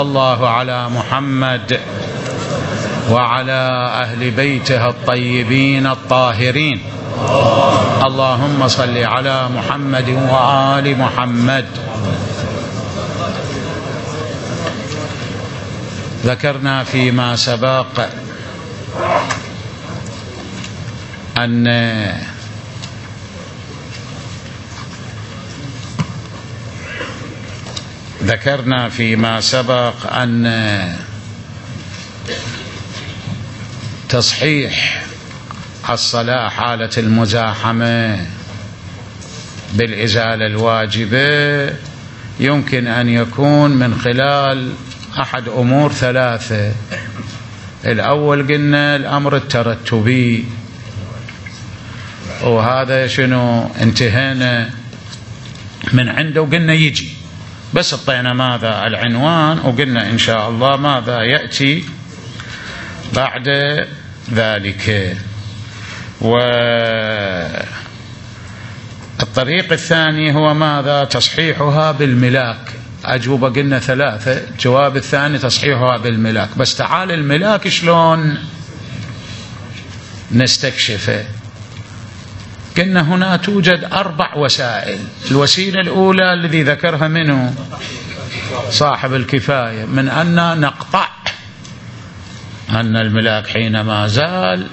الله على محمد وعلى أهل بيته الطيبين الطاهرين. اللهم صل على محمد وآل محمد. ذكرنا فيما سبق أن تصحيح الصلاة حالة المزاحمة بالإزالة الواجبة يمكن أن يكون من خلال أحد أمور ثلاثة. الأول قلنا الأمر الترتبي، وهذا شنو انتهينا من عنده وقلنا يجي، بس اعطينا ماذا العنوان وقلنا إن شاء الله ماذا يأتي بعد ذلك. والطريق الثاني هو ماذا؟ تصحيحها بالملاك. أجوبة قلنا ثلاثة، الجواب الثاني تصحيحها بالملاك. بس تعال الملاك شلون نستكشفه؟ قلنا هنا توجد 4 وسائل. الوسيلة الأولى الذي ذكرها منه صاحب الكفاية، من أن نقطع أن الملاك حينما زال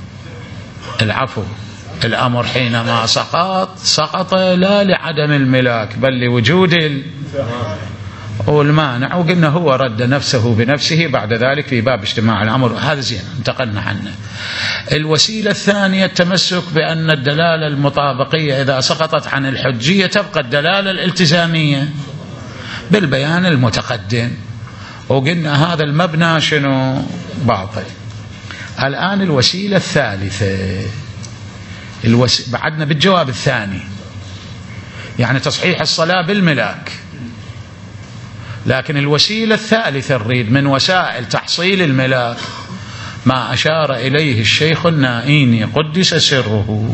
الأمر حينما سقط لا لعدم الملاك بل لوجود والمانع، وقلنا هو رد نفسه بنفسه بعد ذلك في باب اجتماع الأمر. هذا زين انتقلنا عنه. الوسيلة الثانية التمسك بأن الدلالة المطابقية إذا سقطت عن الحجية تبقى الدلالة الالتزامية بالبيان المتقدم، وقلنا هذا المبنى شنو باطل. الآن الوسيلة الثالثة بعدنا بالجواب الثاني، يعني تصحيح الصلاة بالملاك، لكن الوسيلة الثالثة نريد من وسائل تحصيل الملاك ما أشار إليه الشيخ النائيني قدس سره،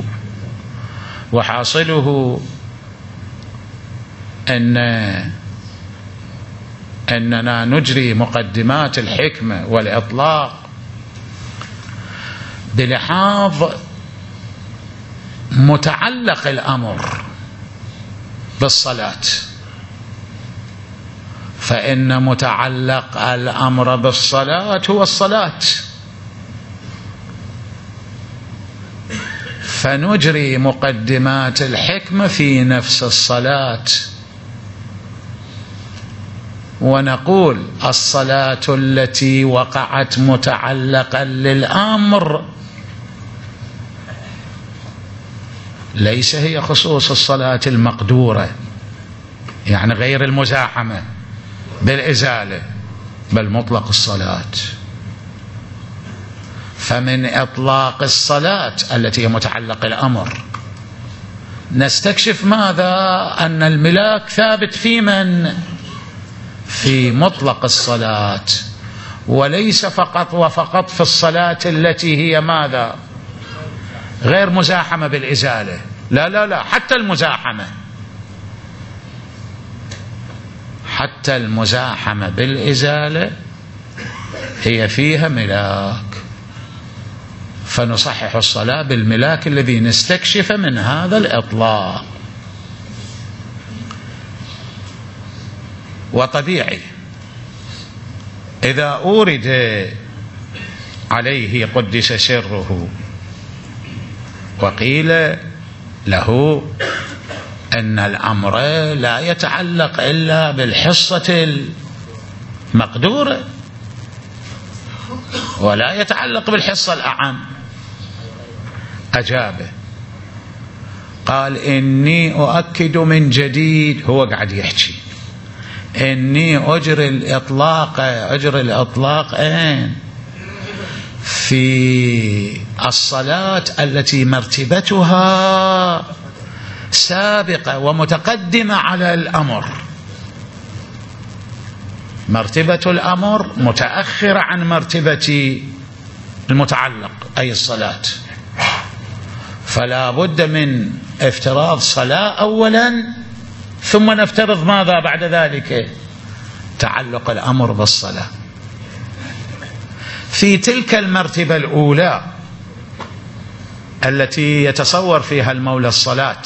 وحاصله أننا نجري مقدمات الحكمة والإطلاق بلحاظ متعلق الأمر بالصلاة، فإن متعلق الأمر بالصلاة هو الصلاة، فنجري مقدمات الحكمة في نفس الصلاة ونقول الصلاة التي وقعت متعلقا للأمر ليس هي خصوص الصلاة المقدورة، يعني غير المزاحمة بالإزالة، بل مطلق الصلاة. فمن إطلاق الصلاة التي هي متعلق الأمر نستكشف ماذا؟ أن الملاك ثابت في من؟ في مطلق الصلاة، وليس فقط وفقط في الصلاة التي هي ماذا؟ غير مزاحمة بالإزالة، لا لا لا، حتى المزاحمة بالإزالة هي فيها ملاك، فنصحح الصلاة بالملاك الذي نستكشف من هذا الإطلاق. وطبيعي إذا أورد عليه قدس سره وقيل له أن الأمر لا يتعلق إلا بالحصة المقدورة ولا يتعلق بالحصة الأعم، أجابه قال إني أؤكد من جديد، هو قاعد يحكي إني أجري الإطلاق في الصلاة التي مرتبتها سابقة ومتقدمة على الأمر، مرتبة الأمر متأخرة عن مرتبة المتعلق أي الصلاة، فلا بد من افتراض صلاة أولا ثم نفترض ماذا بعد ذلك؟ تعلق الأمر بالصلاة. في تلك المرتبة الأولى التي يتصور فيها المولى الصلاة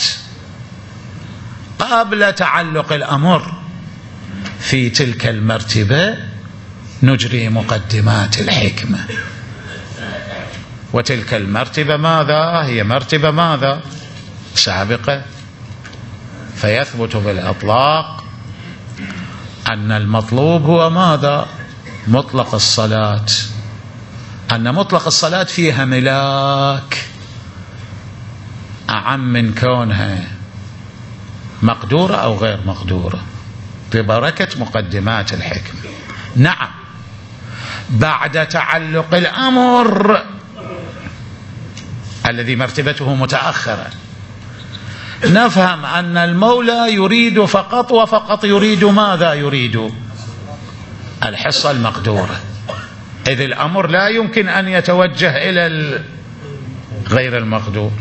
قبل تعلق الأمر، في تلك المرتبة نجري مقدمات الحكمة. وتلك المرتبة ماذا؟ هي مرتبة ماذا؟ سابقة. فيثبت بالإطلاق أن المطلوب هو ماذا؟ مطلق الصلاة، أن مطلق الصلاة فيها ملاك أعم من كونها مقدورة أو غير مقدورة ببركة مقدمات الحكمة. نعم، بعد تعلق الأمر الذي مرتبته متأخرة نفهم أن المولى يريد فقط وفقط يريد ماذا؟ يريد الحصة المقدورة، إذ الأمر لا يمكن أن يتوجه إلى غير المقدور.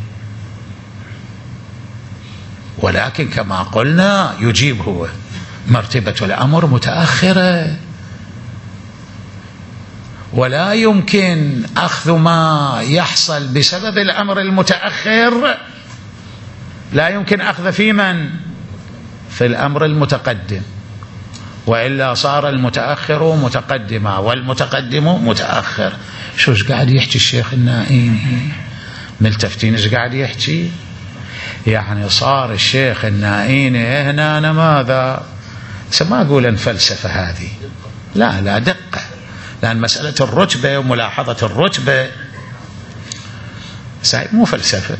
ولكن كما قلنا يجيب هو، مرتبة الأمر متأخرة ولا يمكن أخذ ما يحصل بسبب الأمر المتأخر، لا يمكن أخذ في من؟ في الأمر المتقدم، وإلا صار المتأخر متقدما والمتقدم متأخر. شو قاعد يحكي الشيخ النائيني؟ ملتفتين ايش قاعد يحكي؟ يعني صار الشيخ النائيني هنا أنا ماذا؟ ما أقول أن فلسفة هذه، لا دقة، لأن مسألة الرتبة وملاحظة الرتبة مو فلسفة.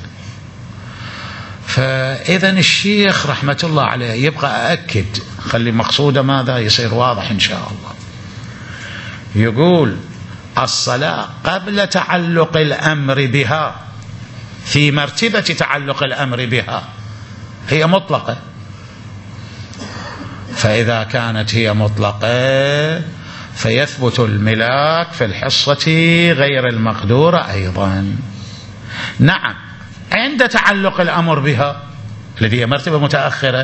فإذا الشيخ رحمة الله عليه يبقى أأكد، خلي مقصوده ماذا يصير واضح إن شاء الله. يقول الصلاة قبل تعلق الأمر بها، في مرتبة تعلق الأمر بها هي مطلقة، فإذا كانت هي مطلقة فيثبت الملاك في الحصة غير المقدورة أيضا. نعم، عند تعلق الأمر بها الذي هي مرتبة متأخرة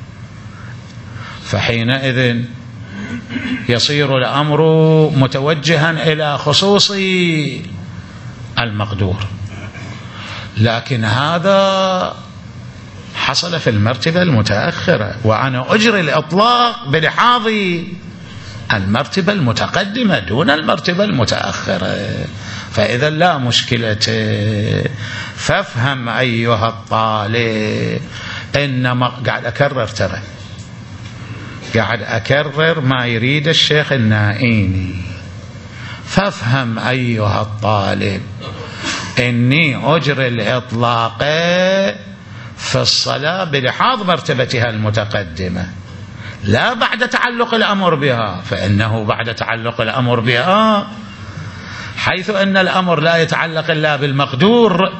فحينئذ يصير الأمر متوجها إلى خصوص المقدور، لكن هذا حصل في المرتبة المتأخرة، وأنا أجري الإطلاق بلحاظ المرتبة المتقدمة دون المرتبة المتأخرة، فإذا لا مشكلة. فافهم أيها الطالب، إنما قاعد أكرر، ترى قاعد أكرر ما يريد الشيخ النائيني. فافهم أيها الطالب إني أجري الإطلاق في الصلاة بلحاظ مرتبتها المتقدمة، لا بعد تعلق الأمر بها، فإنه بعد تعلق الأمر بها حيث أن الأمر لا يتعلق إلا بالمقدور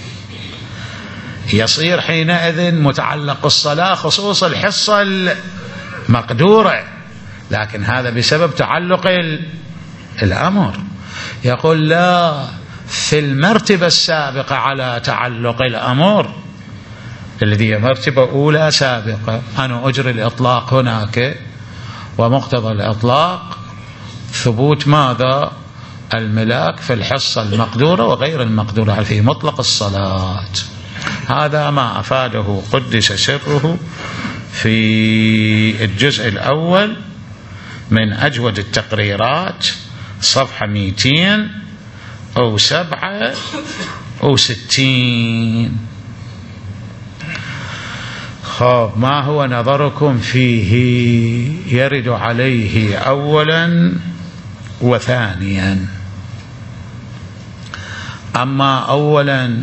يصير حينئذ متعلق الصلاة خصوص الحصة المقدورة، لكن هذا بسبب تعلق الأمر. يقول لا، في المرتبة السابقة على تعلق الأمر الذي هي مرتبة أولى سابقة أنا أجري الإطلاق هناك، ومقتضى الإطلاق ثبوت ماذا؟ الملاك في الحصة المقدورة وغير المقدورة في مطلق الصلاة. هذا ما أفاده قدس سره في الجزء الأول من أجود التقريرات، صفحة 267. خب، ما هو نظركم فيه؟ يرد عليه أولا وثانيا. أما أولا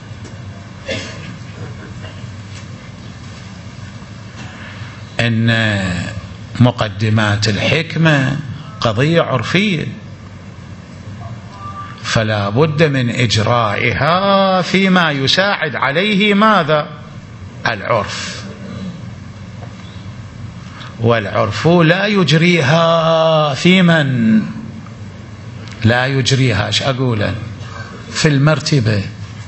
إن مقدمات الحكمة قضية عرفية، فلا بد من إجرائها فيما يساعد عليه ماذا؟ العرف، والعرف لا يجريها في من؟ لا يجريها ايش أقول؟ في المرتبة،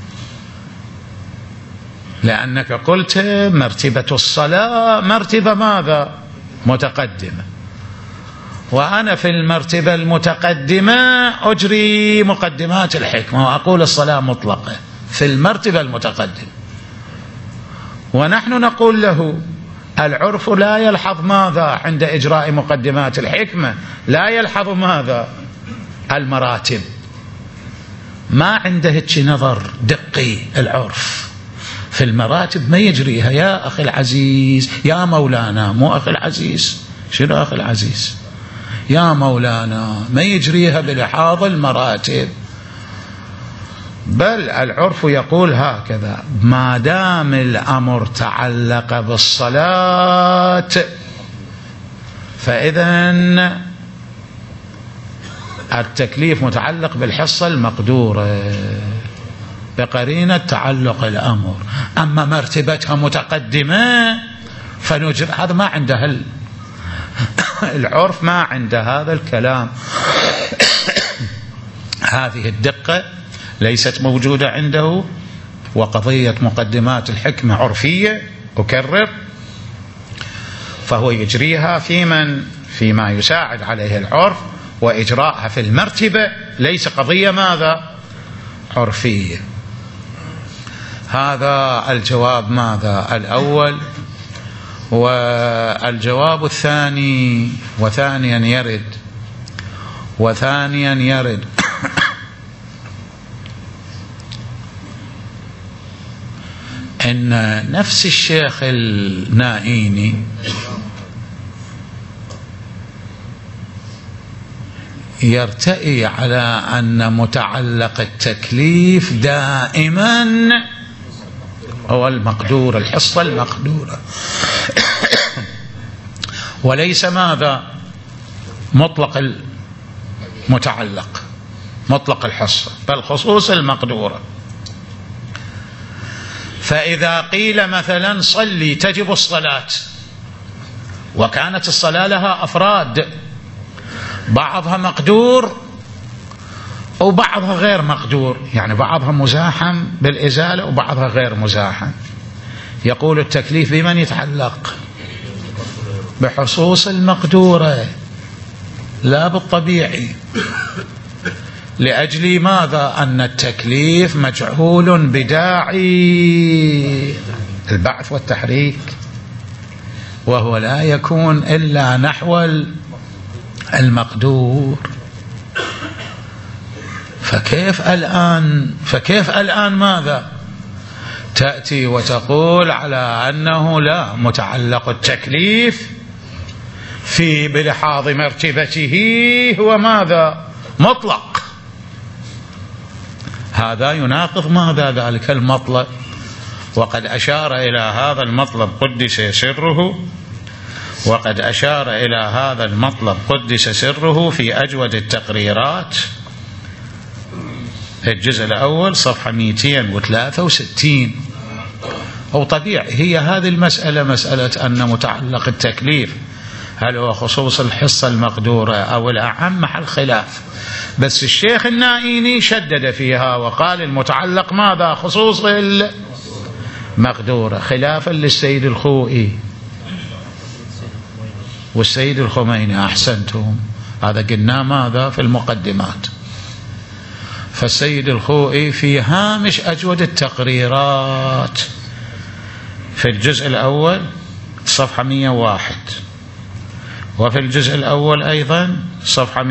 لأنك قلت مرتبة الصلاة مرتبة ماذا؟ متقدمة، وأنا في المرتبة المتقدمة أجري مقدمات الحكمة وأقول الصلاة مطلقة في المرتبة المتقدمة، ونحن نقول له العرف لا يلحظ ماذا عند إجراء مقدمات الحكمة؟ لا يلحظ ماذا؟ المراتب. ما عنده هيك نظر دقي العرف في المراتب، ما يجريها يا أخي العزيز، يا مولانا، مو أخي العزيز، شنو أخي العزيز؟ يا مولانا، ما يجريها بلحاظ المراتب، بل العرف يقول هكذا: ما دام الأمر تعلق بالصلاة فإذن التكليف متعلق بالحصة المقدورة بقرينة تعلق الأمر، أما مرتبتها متقدمة فنجر، هذا ما عنده العرف، ما عنده هذا الكلام. هذه الدقة ليست موجودة عنده. وقضية مقدمات الحكمة عرفية أكرر، فهو يجريها فيما يساعد عليه العرف، وإجراءها في المرتبة ليس قضية ماذا؟ عرفية. هذا الجواب ماذا؟ الأول. والجواب الثاني وثانيا يرد إن نفس الشيخ النائيني يرتئي على أن متعلق التكليف دائما هو المقدور، الحصة المقدورة، وليس ماذا؟ مطلق المتعلق، مطلق الحصة، بل خصوص المقدورة. فإذا قيل مثلا صلي تجب الصلاة، وكانت الصلاة لها أفراد، بعضها مقدور وبعضها غير مقدور، يعني بعضها مزاحم بالإزالة وبعضها غير مزاحم، يقول التكليف بمن يتعلق؟ بحصوص المقدورة لا بالطبيعي. لأجل ماذا؟ أن التكليف مجعول بداعي البعث والتحريك، وهو لا يكون إلا نحو المقدور. فكيف الآن ماذا؟ تأتي وتقول على أنه لا، متعلق التكليف بلحاظ مرتبته هو ماذا؟ مطلق. هذا يناقض ماذا؟ ذلك المطلب. وقد أشار إلى هذا المطلب قدس سره، وقد أشار إلى هذا المطلب قدس سره في أجود التقريرات في الجزء الأول صفحة 263. أو طبيعي هي هذه المسألة، مسألة أن متعلق التكليف هل هو خصوص الحصة المقدورة أو الأعم محل خلاف، بس الشيخ النائيني شدد فيها وقال المتعلق ماذا؟ خصوص المقدورة، خلافا للسيد الخوئي والسيد الخميني. أحسنتم، هذا قلنا ماذا في المقدمات. فالسيد الخوئي في هامش أجود التقريرات في الجزء الأول صفحة 101، وفي الجزء الأول أيضا صفحة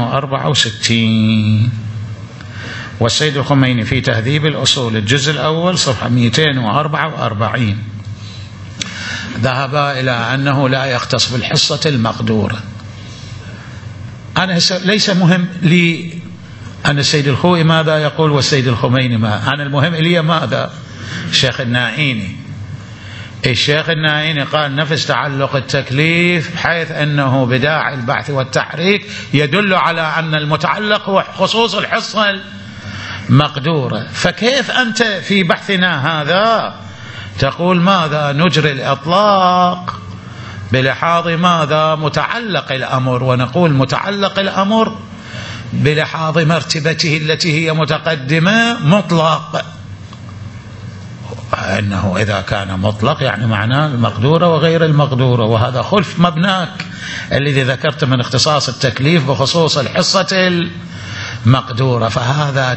264، والسيد الخميني في تهذيب الأصول الجزء الأول صفحة 244 ذهب إلى أنه لا يختص بالحصة المقدورة. أنا ليس مهم لي أن السيد الخوئي ماذا يقول والسيد الخميني ما، أنا المهم لي ماذا؟ الشيخ النائيني. الشيخ النائيني قال نفس تعلق التكليف حيث أنه بداعي البعث والتحريك يدل على أن المتعلق هو خصوص الحصة المقدورة. فكيف أنت في بحثنا هذا تقول ماذا؟ نجري الإطلاق بلحاظ ماذا؟ متعلق الأمر، ونقول متعلق الأمر بلحاظ مرتبته التي هي متقدمة مطلق. إنه إذا كان مطلق يعني معناه المقدورة وغير المقدورة، وهذا خلف مبناك الذي ذكرت من اختصاص التكليف بخصوص الحصة المقدورة. فهذا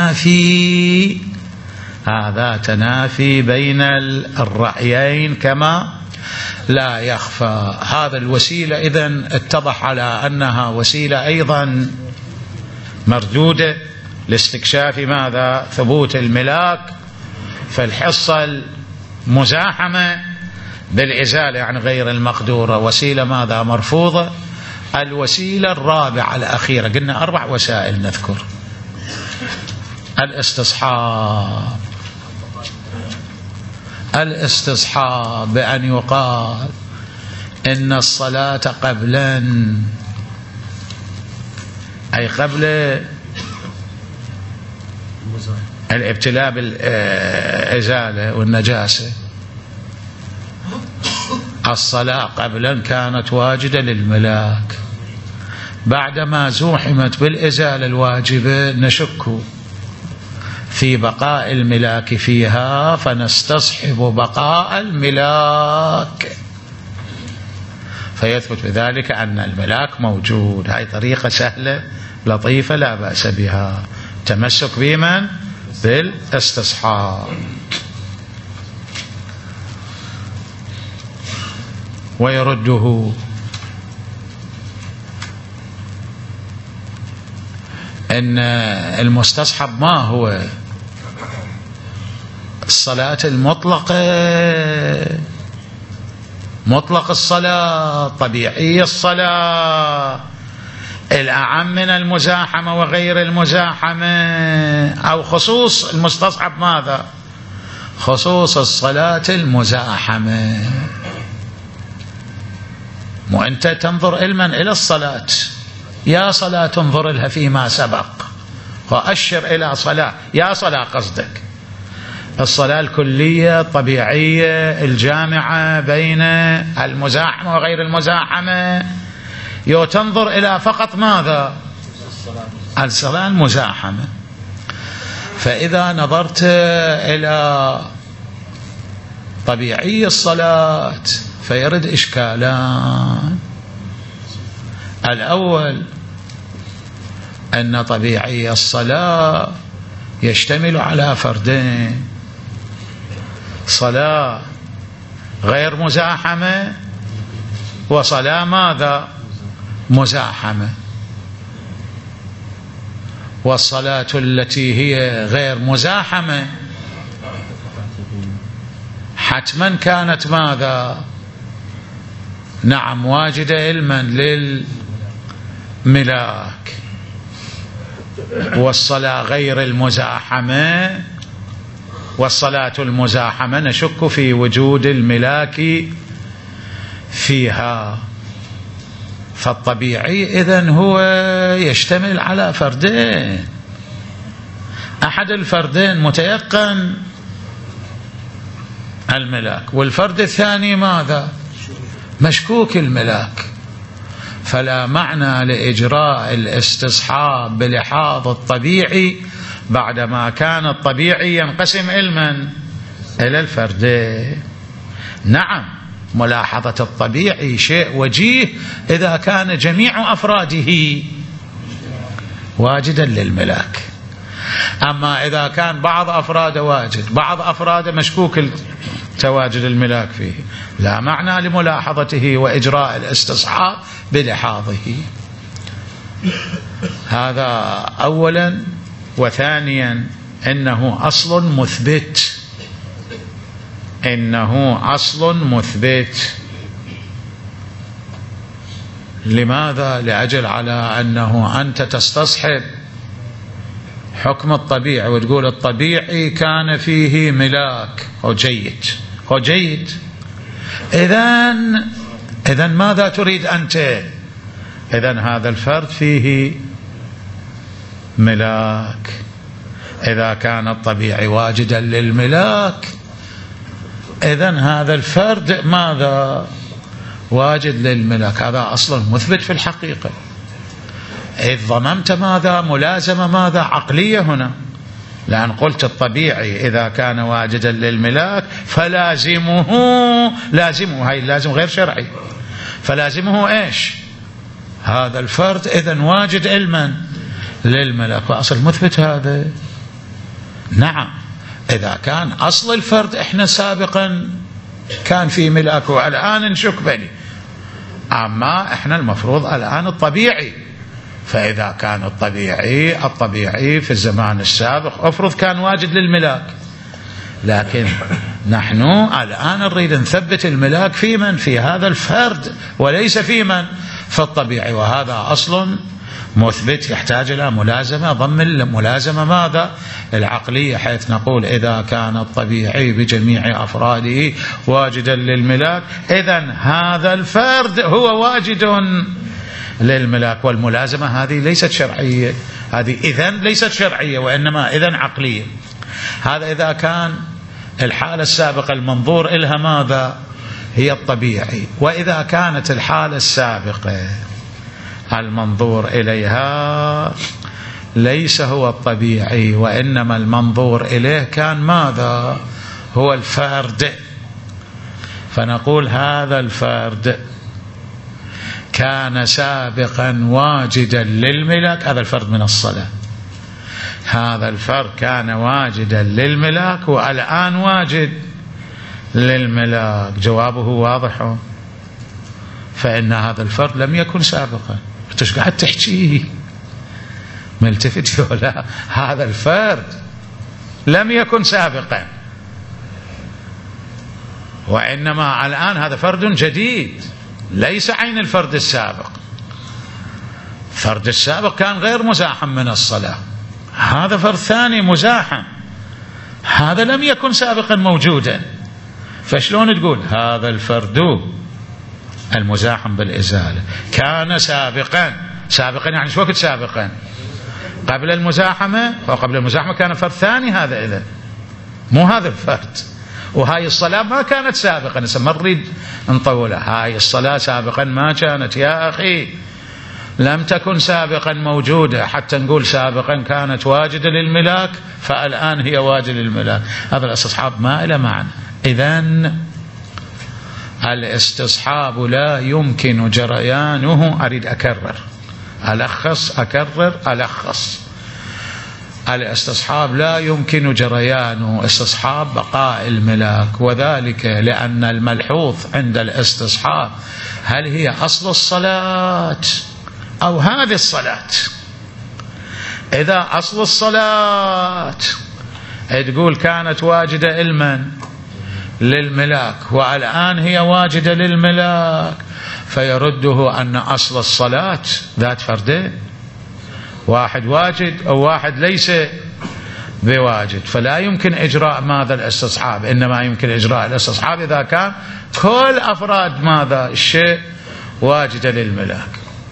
تنافي بين الرأيين كما لا يخفى. هذا الوسيلة إذن اتضح على أنها وسيلة أيضا مردودة لاستكشاف ماذا؟ ثبوت الملاك في الحصة المزاحمة بالإزالة يعني غير المقدورة، وسيلة ماذا؟ مرفوضة. الوسيلة الرابعة الأخيرة، قلنا 4 وسائل نذكر: الاستصحاب بأن يقال إن الصلاة قبلا، أي قبل الابتلاء بالإزالة والنجاسة، الصلاة قبلا كانت واجدة للملاك، بعدما زوحمت بالإزالة الواجبة نشك في بقاء الملاك فيها، فنستصحب بقاء الملاك، فيثبت بذلك أن الملاك موجود. هاي طريقة سهلة لطيفة لا بأس بها، تمسك بمن؟ بالاستصحاب. ويرده أن المستصحب ما هو؟ الصلاة المطلقة، مطلق الصلاة، طبيعي الصلاة، الأعم من المزاحمة وغير المزاحمة، أو خصوص المستصحب ماذا؟ خصوص الصلاة المزاحمة. وأنت تنظر علما إلى الصلاة، يا صلاة انظر لها فيما سبق وأشر إلى صلاة، يا صلاة قصدك الصلاة الكلية الطبيعية الجامعة بين المزاحمة وغير المزاحمة، يو تنظر إلى فقط ماذا؟ الصلاة المزاحمة. فإذا نظرت إلى طبيعي الصلاة فيرد إشكالان: الأول أن طبيعي الصلاة يشتمل على فردين: صلاة غير مزاحمة وصلاة ماذا؟ مزاحمة. والصلاة التي هي غير مزاحمة حتما كانت ماذا؟ نعم واجدة علما للملاك. والصلاة غير المزاحمة، والصلاة المزاحمة نشك في وجود الملاك فيها. فالطبيعي إذن هو يشتمل على فردين: أحد الفردين متيقن الملاك، والفرد الثاني ماذا؟ مشكوك الملاك. فلا معنى لإجراء الاستصحاب بلحاظ الطبيعي بعدما كان الطبيعي ينقسم علما إلى الفردين. نعم ملاحظة الطبيعي شيء وجيه إذا كان جميع أفراده واجدا للملاك، أما إذا كان بعض أفراده واجد بعض أفراده مشكوك تواجد الملاك فيه، لا معنى لملاحظته وإجراء الاستصحاب بلحاظه. هذا أولا. وثانيا إنه أصل مثبت، إنه أصل مثبت. لماذا؟ لأجل على أنه أنت تستصحب حكم الطبيعي وتقول الطبيعي كان فيه ملاك، هو جيد، هو جيد. إذن ماذا تريد أنت؟ إذن هذا الفرد فيه ملاك. إذا كان الطبيعي واجدا للملاك إذن هذا الفرد ماذا؟ واجد للملاك. هذا أصلا مثبت في الحقيقة، إذ ضممت ماذا؟ ملازمة ماذا؟ عقلية هنا. لأن قلت الطبيعي إذا كان واجدا للملاك فلازمه، هاي اللازم غير شرعي، فلازمه إيش؟ هذا الفرد إذن واجد علما للملاك، وأصل مثبت هذا. نعم إذا كان أصل الفرد إحنا سابقا كان في ملاك والآن نشك به، أما إحنا المفروض الآن الطبيعي، فإذا كان الطبيعي في الزمان السابق أفرض كان واجد للملاك، لكن نحن الآن نريد نثبت الملاك في من؟ في هذا الفرد وليس في من؟ في الطبيعي، وهذا أصل مثبت يحتاج إلى ملازمة، ضم الملازمة ماذا؟ العقلية، حيث نقول إذا كان الطبيعي بجميع أفراده واجدا للملاك إذن هذا الفرد هو واجد للملاك، والملازمة هذه ليست شرعية، هذه إذن ليست شرعية وإنما إذن عقلية. هذا إذا كان الحالة السابقة المنظور إلها ماذا؟ هي الطبيعي. وإذا كانت الحالة السابقة المنظور إليها ليس هو الطبيعي وإنما المنظور إليه كان ماذا؟ هو الفرد، فنقول هذا الفرد كان سابقا واجدا للملاك، هذا الفرد من الصلاة، هذا الفرد كان واجدا للملاك والآن واجد للملاك. جوابه واضح، فإن هذا الفرد لم يكن سابقا. أنت قاعد تحكيه ملتفت ولا؟ هذا الفرد لم يكن سابقا، وإنما الآن هذا فرد جديد ليس عين الفرد السابق. الفرد السابق كان غير مزاحم من الصلاة، هذا فرد ثاني مزاحم، هذا لم يكن سابقا موجودا. فشلون تقول هذا الفرد المزاحم بالإزالة كان سابقا؟ سابقا يعني شو وقت سابقا؟ قبل المزاحمة، وقبل المزاحمة كان فرد ثاني، هذا إذا مو هذا الفرد. وهاي الصلاة ما كانت سابقا، ما نريد نطولها، هاي الصلاة سابقا ما كانت يا أخي، لم تكن سابقا موجودة حتى نقول سابقا كانت واجدة للملاك فالآن هي واجدة للملاك. هذا الاستصحاب ما له معنى. إذن الاستصحاب لا يمكن جريانه، أريد أكرر ألخص الاستصحاب لا يمكن جريانه استصحاب بقاء الملاك، وذلك لأن الملحوظ عند الاستصحاب هل هي أصل الصلاة أو هذه الصلاة. إذا أصل الصلاة تقول كانت واجدة علما للملاك والآن هي واجدة للملاك، فيرده أن أصل الصلاة ذات فردين، واحد واجد أو واحد ليس بواجد، فلا يمكن إجراء ماذا الاستصحاب، إنما يمكن إجراء الاستصحاب إذا كان كل أفراد ماذا الشيء واجدة للملاك.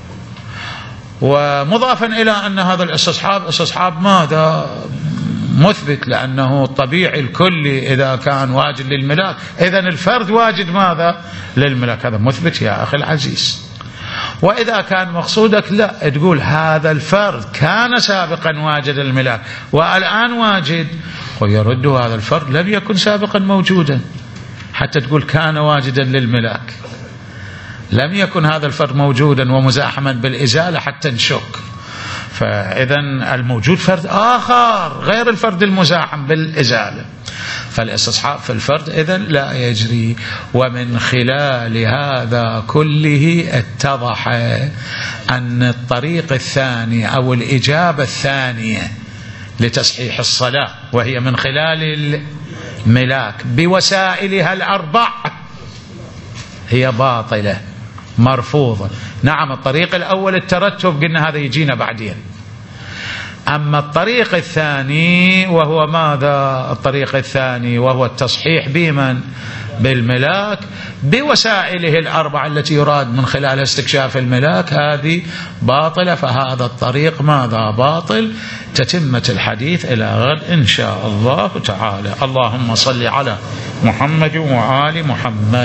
ومضافا إلى أن هذا الاستصحاب استصحاب ماذا مثبت، لأنه الطبيعي الكلي إذا كان واجد للملاك إذن الفرد واجد ماذا للملاك، هذا مثبت يا أخي العزيز. وإذا كان مقصودك لا تقول هذا الفرد كان سابقا واجد للملاك والآن واجد، ويرد هذا الفرد لم يكن سابقا موجودا حتى تقول كان واجدا للملاك، لم يكن هذا الفرد موجودا ومزاحما بالإزالة حتى نشك. فإذن الموجود فرد آخر غير الفرد المزاحم بالإزالة، فالاستصحاب في الفرد إذن لا يجري. ومن خلال هذا كله اتضح أن الطريق الثاني أو الإجابة الثانية لتصحيح الصلاة وهي من خلال الملاك بوسائلها الأربع هي باطلة مرفوضة. نعم الطريق الأول الترتب قلنا هذا يجينا بعدين، أما الطريق الثاني وهو ماذا؟ الطريق الثاني وهو التصحيح بمن؟ بالملاك بوسائله الأربع التي يراد من خلال استكشاف الملاك، هذه باطلة. فهذا الطريق ماذا؟ باطل. تتمة الحديث إلى غد إن شاء الله تعالى. اللهم صل على محمد وآل محمد.